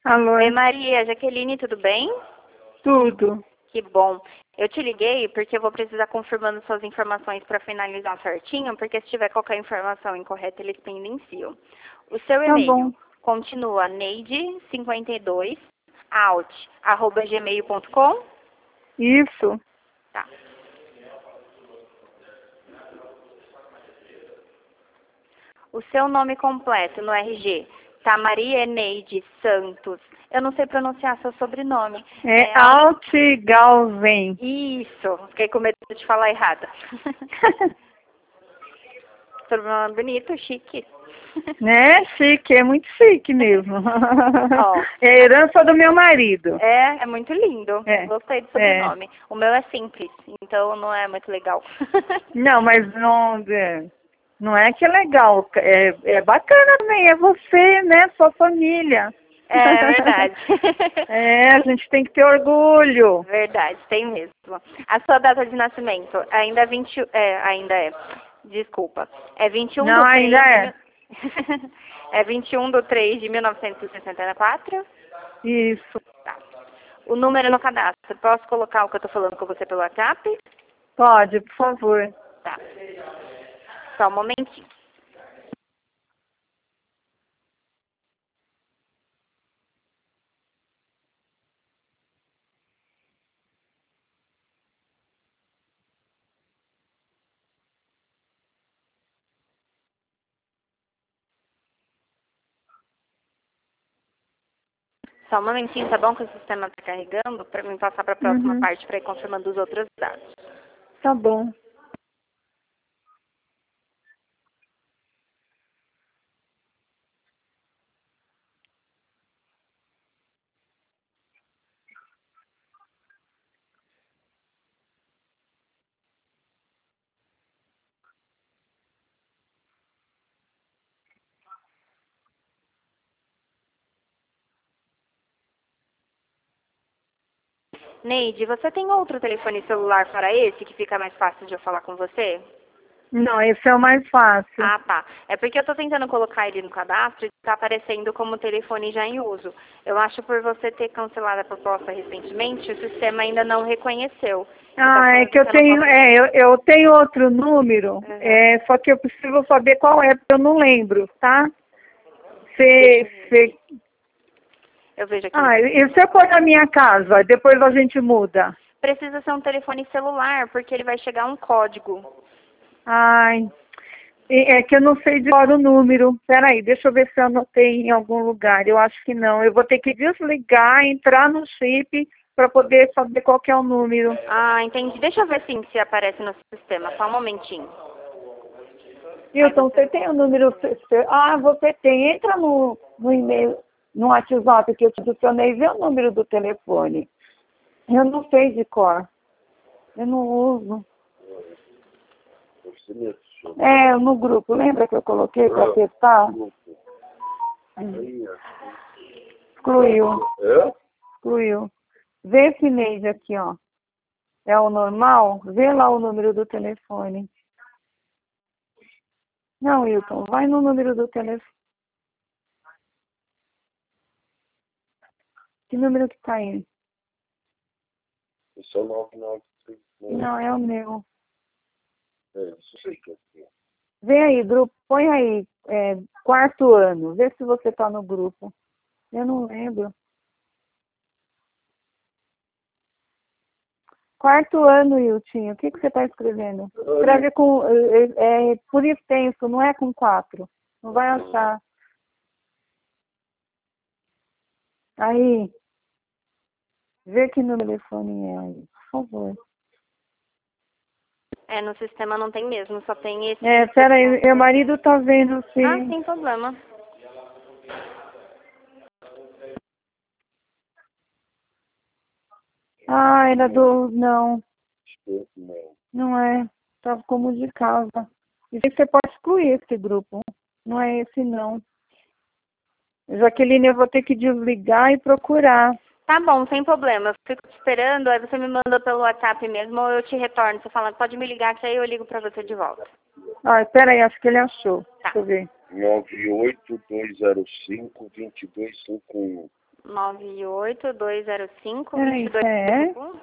Alô? Oi, Maria. Jaqueline, tudo bem? Tudo. Que bom. Eu te liguei porque eu vou precisar confirmando suas informações para finalizar certinho, porque se tiver qualquer informação incorreta, eles pendenciam. O seu Tá bom. e-mail continua neide52out@gmail.com? Isso. Tá. O seu nome completo no RG tá Maria Eneide Santos. Eu não sei pronunciar seu sobrenome. É Altgalven. Isso. Fiquei com medo de falar errado. Sobrenome bonito, chique. Né? Chique, é muito chique mesmo. Ó. É a herança do meu marido. É muito lindo. É. Gostei do É. sobrenome. O meu é simples, então não é muito legal. Não, mas não é que é legal. É bacana também. É você, né? Sua família. É verdade. É, a gente tem que ter orgulho. Verdade, tem mesmo. A sua data de nascimento ainda é ainda é. Desculpa. É 21 Não, do 3 ainda de é. mil... É 21 de 3 de 1964? Isso. Tá. O número no cadastro. Posso colocar o que eu tô falando com você pelo WhatsApp? Pode, por favor. Tá. Só um momentinho. Só um momentinho, tá bom? Que o sistema tá carregando para mim passar para a próxima Uhum. parte para ir confirmando os outros dados. Tá bom. Neide, você tem outro telefone celular para esse que fica mais fácil de eu falar com você? Não, esse é o mais fácil. Ah, tá. É porque eu tô tentando colocar ele no cadastro e tá aparecendo como telefone já em uso. Eu acho por você ter cancelado a proposta recentemente, o sistema ainda não reconheceu. E tá Ah, é falando que eu que eu não tenho, posso... eu tenho outro número, Uhum. só que eu preciso saber qual é, porque eu não lembro, tá? Deixa eu ver aqui. Eu vejo aqui no E sistema. se eu pôr na minha casa, depois a gente muda? Precisa ser um telefone celular, porque ele vai chegar um código. Ai, é que eu não sei de qual o número. Peraí, deixa eu ver se eu anotei em algum lugar. Eu acho que não. Eu vou ter que desligar, entrar no chip para poder saber qual que é o número. Ah, entendi. Deixa eu ver sim se aparece no sistema. Só um momentinho. Aí Hilton, você... você tem o número? Você tem. Entra no e-mail, no WhatsApp que eu te adicionei e vê o número do telefone. Eu não sei de cor. Eu não uso. No grupo. Lembra que eu coloquei para testar? Excluiu. Excluiu. Vê esse mês aqui, ó. É o normal? Vê lá o número do telefone. Não, Hilton, vai no número do telefone. Que número que tá aí? Esse é o 993. Não, é o meu. Isso sei que é. Vê aí, grupo, põe aí, quarto ano. Vê se você tá no grupo. Eu não lembro. Quarto ano, Hilton. O que você tá escrevendo? Escreve por extenso, não é com 4. Não vai achar. Aí, vê que número de telefone é aí, por favor. É, no sistema não tem mesmo, só tem esse... Pera aí, meu marido tá vendo se... Ah, sem problema. Era do... Não, Não. não é. Tá como de casa. E você pode excluir esse grupo. Não é esse, não. Jaqueline, eu vou ter que desligar e procurar. Tá bom, sem problema. Eu fico te esperando, aí você me manda pelo WhatsApp mesmo ou eu te retorno. Você fala, pode me ligar que aí eu ligo pra você de volta. Pera aí, acho que ele achou. Tá. Deixa eu ver. 98205-2251. 98205 Peraí, 2251.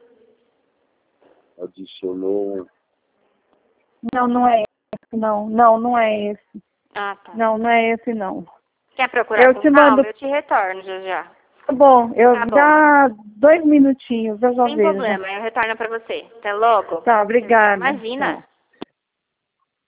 Adicionou. Não, não é esse, não. Não, não é esse. Ah, tá. Não, não é esse, não. Quer procurar Eu com te calma? mando. Eu te retorno já já. Tá bom, Tá bom. dá 2 minutinhos, eu já Sem vejo. problema, eu retorno pra você. Até logo. Tá, obrigada. Imagina. Tchau.